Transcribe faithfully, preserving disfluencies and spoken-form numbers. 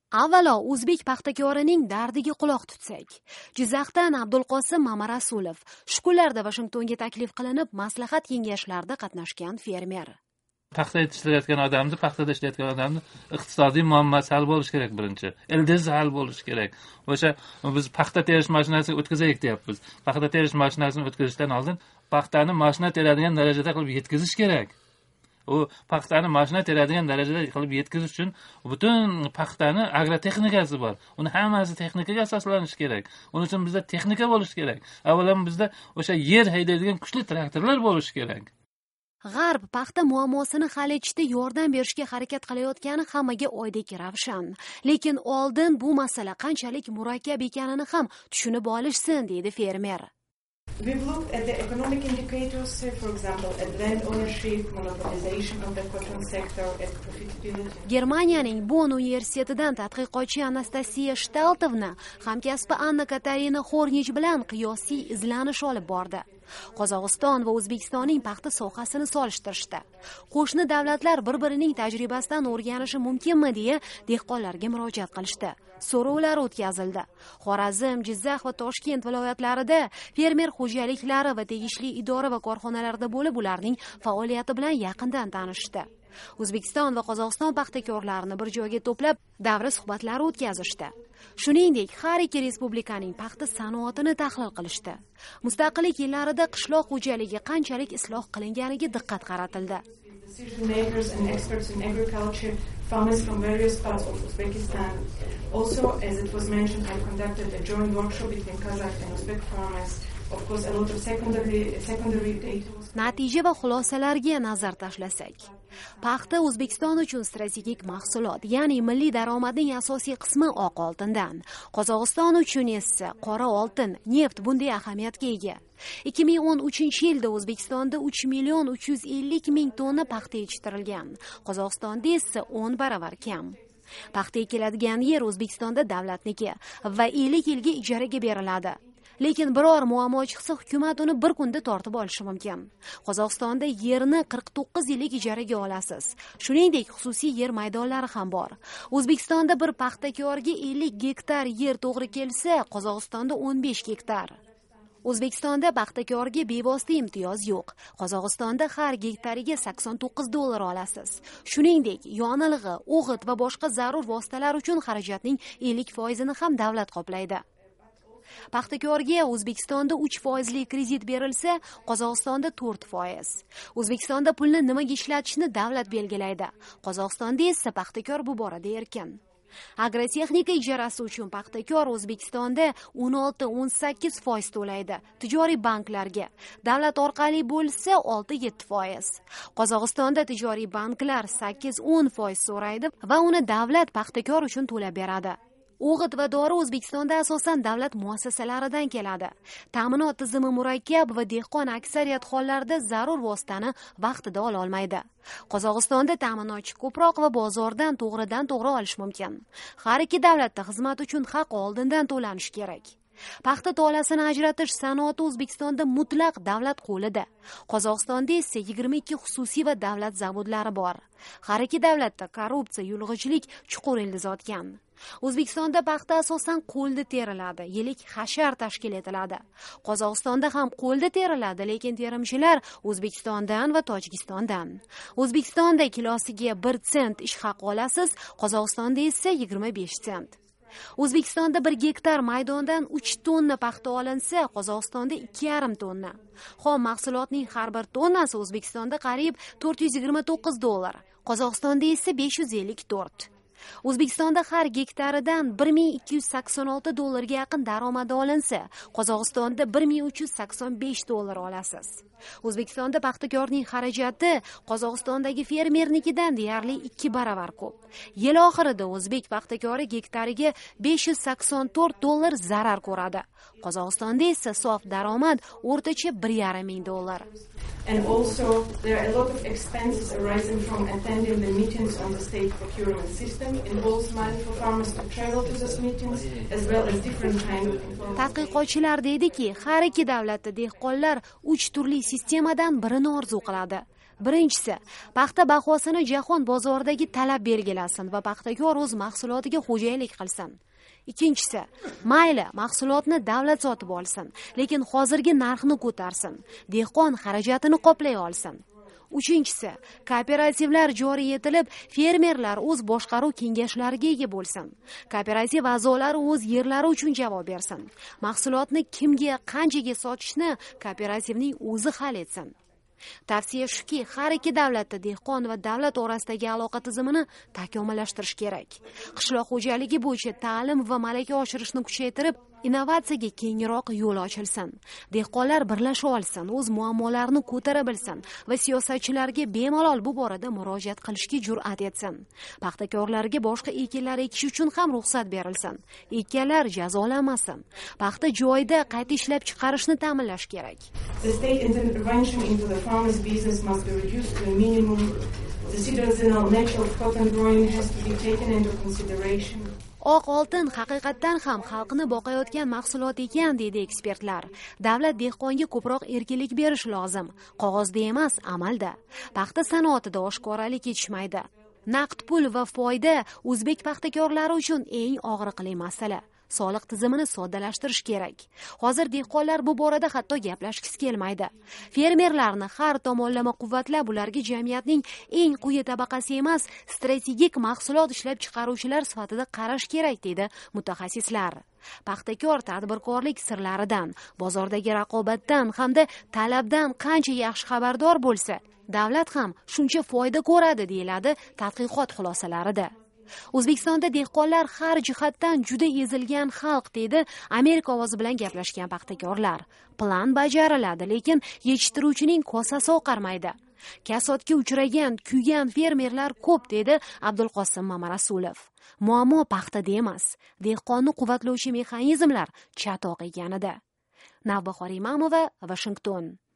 Avvalo o'zbek paxtakorining dardiga quloq tutsak. Jizzaxdan Abdulqosim Mamarasulov shu kunlarda Vashingtonga taklif qilinib, maslahat kengashlarida qatnashgan fermer. Paxta yetishtirayotgan odamni, paxtada ishlayotgan odamni iqtisodiy muammosi hal bo'lishi kerak birinchi. Ildizi hal bo'lishi kerak. O'sha biz paxta terish mashinasini o'tkazaylik deyapmiz. Paxta terish mashinasini o'tkazishdan oldin paxtani mashina teradigan darajada qilib yetkazish kerak. U paxtani mashina teradigan darajada qilib yetkazish uchun butun paxtani agrotexnikasi bor. Uni hammasi texnikaga asoslanishi kerak. Uning uchun bizda texnika bo'lishi kerak. Avvalo bizda o'sha yer haydaydigan kuchli traktorlar bo'lishi kerak. G'arb paxta muammosini hal etishda yordam berishga harakat qilayotgani hammaga oydek ravshan. Lekin oldin bu masala qanchalik murakkab ekanini ham tushunib olishsin, deydi fermer. We've looked at the economic indicators, for example, at land ownership, monopolization of the cotton sector, at profitability. Germaniyaning Bonn universitetidan tadqiqotchi Anastasiya Shtaltovna hamkasbi Anna Katarina Xornich bilan qiyosiy izlanish olib bordi. Qozog'iston va O'zbekistonning paxta sohasini solishtirishdi. Qo'shni davlatlar bir-birining tajribasidan o'rganishi mumkinmi deya dehqonlarga murojaat qilishdi. So'rovlar o'tkazildi. Xorazm, Jizzax va Toshkent viloyatlarida fermer xo'jaliklari va tegishli idora va korxonalarda bo'lib, ularning faoliyati bilan yaqindan tanishdi. O'zbekiston va Qozog'iston paxtakorlarini bir joyga to'plab, davra suhbatlari o'tkazishdi. Shuningdek, har ikki respublikaning paxta sanoatini tahlil qilishdi. Mustaqillik yillarida qishloq xo'jaligi qanchalik isloh qilinganiga diqqat qaratildi. Decision makers and experts in agriculture, farmers from various parts of Uzbekistan. Also, as it was mentioned, I conducted a joint workshop between Kazakh and Uzbek farmers. Of course, a lot of secondary, secondary data was... Natija va xulosalarga nazar tashlasak. Paxta O'zbekiston uchun strategik mahsulot, ya'ni milliy daromadning asosiy qismi oq oltindan. Qozog'iston uchun esa qora oltin, neft bunday ahamiyatga ega. ikki ming o'n uchinchi yilda O'zbekistonda uch million uch yuz ellik ming tonna paxta yetishtirilgan. Qozog'istonda esa o'n baravar kam. Paxta ekiladigan yer O'zbekistonda davlatniki va ellik yilga ijaraga beriladi. Lekin biror muammo chiqsa, hukumat uni bir kunda tortib olishi mumkin. Qozog'istonda yerni qirq to'qqiz yillik ijaraga olasiz. Shuningdek, xususiy yer maydonlari ham bor. O'zbekistonda bir paxtakorga ellik gektar yer to'g'ri kelsa, Qozog'istonda o'n besh gektar. O'zbekistonda paxtakorga bevosita imtiyoz yo'q. Qozog'istonda har gektariga sakson to'qqiz dollar olasiz. Shuningdek, yonilg'i, o'g'it va boshqa zarur vositalar uchun xarajatning ellik foizini ham davlat qoplaydi. Paxtakorga O'zbekistonda uch foizli kredit berilsa, Qozog'istonda to'rt foiz. O'zbekistonda pulni nimaga ishlatishni davlat belgilaydi. Qozog'istonda esa paxtakor bu borada erkin. Agrotexnika ijarasi uchun paxtakor O'zbekistonda o'n olti o'n sakkiz foiz to'laydi. Tijoriy banklarga davlat orqali bo'lsa olti yetti foiz. Qozog'istonda tijoriy banklar sakkiz o'n foiz so'raydi va uni davlat paxtakor uchun to'lab beradi. O'g'it va dori O'zbekistonda asosan davlat muassasalaridan keladi. Ta'minot tizimi murakkab va dehqon aksariyat hollarda zarur vositani vaqtida ola olmaydi. Qozog'istonda ta'minotchi ko'proq va bozordan to'g'ridan to'g'ri olish mumkin. Har ikki davlatda xizmat uchun haq oldindan to'lanishi kerak. Paxta tolasini ajratish sanoati O'zbekistonda mutlaq davlat qo'lida. Qozog'istonda esa yigirma ikki xususiy va davlat zavodlari bor. Har ikki davlatda korrupsiya, yulg'ichlik chuqur ildiz otgan. O'zbekistonda paxta asosan qo'lda teriladi, yilik hashar tashkil etiladi. Qozog'istonda ham qo'lda teriladi, lekin terimchilar O'zbekistondan va Tojikistondan. O'zbekistonda kilosiga bir sent ish haqi olasiz, Qozog'istonda esa yigirma besh sent. O'zbekistonda bir gektar maydondan uch tonna paxta olinsa, Qozog'istonda ikki yarim tonna. Xom mahsulotning har bir tonnasi O'zbekistonda qariyb to'rt yuz yigirma to'qqiz dollar, Qozog'istonda esa besh yuz ellik to'rt. O'zbekistonda har gektaridan bir ming ikki yuz sakson olti dollarga yaqin daromad olinsa, Qozog'istonda bir ming uch yuz sakson besh dollar olasiz. O'zbekistonda paxtakorning xarajati Qozog'istondagi fermernikidan deyarli ikki baravar ko'p. Yil oxirida o'zbek paxtakori gektariga besh yuz sakson to'rt dollar zarar ko'radi. Qozog'istonda esa sof daromad o'rtacha bir yarim ming dollar. And also there are a lot of expenses arising from attending the meetings on the state procurement system. Involves money for farmers to travel to those meetings as well as different kind of information. Tadqiqotchilar deydiki, har ikki davlatda dehqonlar uch turli sistemadan birini orzu qiladi. Birinchisi, paxta bahosini jahon bozoridagi talab belgilasin va paxtakor o'z mahsulotiga xo'jayinlik qilsin. Ikkinchisi, mayli mahsulotni davlat sotib olsin, lekin hozirgi narxni ko'tarsin, dehqon xarajatini qoplay olsin. Uchinchisi, kooperativlar joriy etilib, fermerlar o'z boshqaruv kengashlariga ega bo'lsin. Kooperativ a'zolari o'z yerlari uchun javob bersin. Mahsulotni kimga, qanchaga sotishni kooperativning o'zi hal etsin. Tavsiya shuki, har ikki davlatda dehqon va davlat orasidagi aloqa tizimini takomillashtirish kerak. Qishloq xo'jaligi bo'yicha ta'lim va malaka oshirishni kuchaytirib, innovatsiyaga kengroq yo'l ochilsin. Dehqonlar birlasha olsin, o'z muammolarini ko'tara bilsin va siyosatchilarga bemalol bu borada murojaat qilishga jur'at etsin. Paxtakorlarga boshqa ekinlar ekish uchun ham ruxsat berilsin. Ekkanlar jazolanmasin. Paxta joyida qayta ishlab chiqarishni ta'minlash kerak. The state intervention into the farmers' business must be reduced to a minimum. The seasonal nature of cotton growing has to be taken into consideration. Oq oltin haqiqatdan ham xalqni boqayotgan mahsulot ekan, deydi ekspertlar. Davlat dehqonga ko'proq erkinlik berish lozim. Qog'ozda emas, amalda. Paxta sanoatida oshkoralik yetishmaydi. Naqd pul va foyda o'zbek paxtakorlari uchun eng og'riqli masala. Soliq tizimini soddalashtirish kerak. Hozir dehqonlar bu borada hatto gaplashgisi kelmaydi. Fermerlarni har tomonlama quvvatlab, ularga jamiyatning eng quyi tabaqasi emas, strategik mahsulot ishlab chiqaruvchilar sifatida qarash kerak, deydi mutaxassislar. Paxtakor tadbirkorlik sirlaridan, bozordagi raqobatdan hamda talabdan qancha yaxshi xabardor bo'lsa, davlat ham shuncha foyda ko'radi, deyiladi tadqiqot xulosalarida. O'zbekistonda dehqonlar har jihatdan juda ezilgan xalq, deydi Amerika ovozi bilan gaplashgan paxtakorlar. Plan bajariladi, lekin yetishtiruvchining kosasi oqarmaydi. Kasodga uchragan, kuygan fermerlar ko'p, dedi Abdulqosim Mamarasulov. Muammo paxtada emas, dehqonni quvvatlovchi mexanizmlar chatoq ekanida. Navbahor Imamova, Washington.